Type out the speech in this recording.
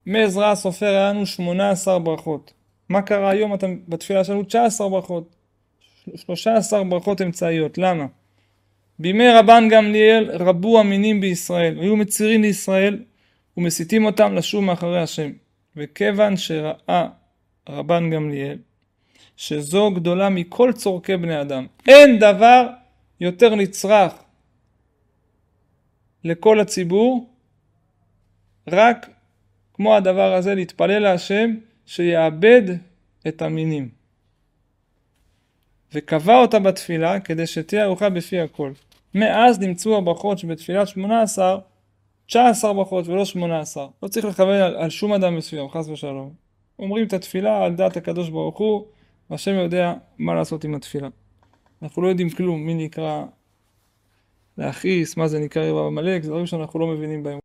מעזרא הסופר היה לנו 18 ברכות. מה קרה היום? בתפילה שלנו 19 ברכות. 13 ברכות אמצעיות. למה? בימי רבן גמליאל רבו המינים בישראל, היו מצירים לישראל ומסיתים אותם לשוב מאחרי השם. וכיוון שראה רבן גמליאל שזו גדולה מכל צורכי בני אדם, אין דבר יותר נצרך לכל הציבור, רק כמו הדבר הזה להתפלל להשם שיאבד את המינים. וקבע אותה בתפילה כדי שתהיה ארוחה בפי הכל. מאז נמצאו הברכות שבתפילת 18, 19 ברכות ולא 18. לא צריך לכוון על שום אדם מסוים, חס ושלום. אומרים את התפילה על דעת הקדוש ברוך הוא, והשם יודע מה לעשות עם התפילה. אנחנו לא יודעים כלום, מי נקרא להכעיס, מה זה נקרא יראה עמלק, זה דברים שאנחנו לא מבינים בהם.